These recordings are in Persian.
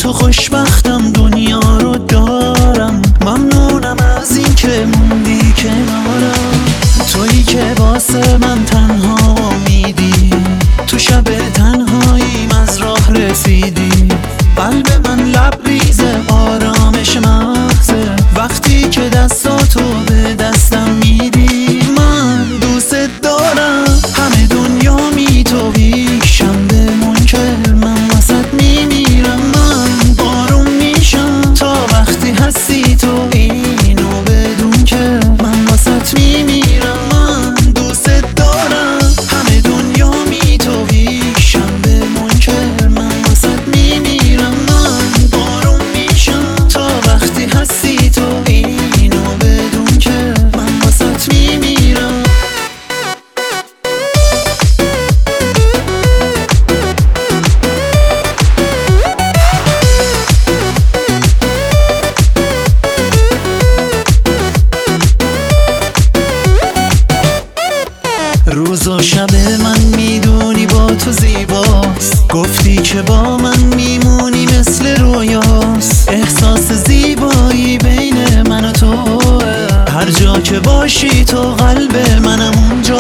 تو خوشبختم، دنیا رو دارم. ممنونم از این که موندی کنارم. تویی که واسه من تنها امیدی، تو شب تنهاییم از راه رسیدی. قلب من لبریز آرامش محضه وقتی که دستاتو به دستم میدی. من دوست دارم، همه دنیا میتویشم به منکر، من وسط میمیرم. من بارون میشم تا وقتی هستی تو، اینو بدون که من وسط میمیرم. من دوست دارم، همه دنیا میتویشم به منکر، من وسط میمیرم. من بارون میشم تا وقتی هستی تو، اینو بدون که من وسط میمیرم. روز و شب من میدونی با تو زیباست، گفتی که با من میمونی مثل رویاست. احساس زیبایی بین من و توه، هر جا که باشی تو قلب منم اونجا.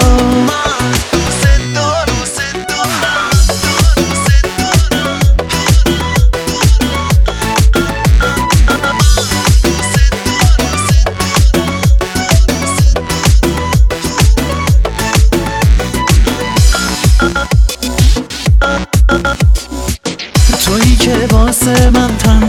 تویی که واسه من تنها